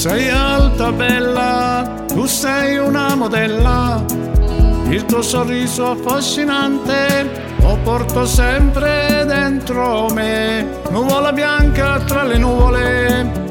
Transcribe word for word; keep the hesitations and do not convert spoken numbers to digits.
sei alta bella, tu sei una modella, il tuo sorriso affascinante lo porto sempre dentro me. Nuvola bianca tra le nuvole,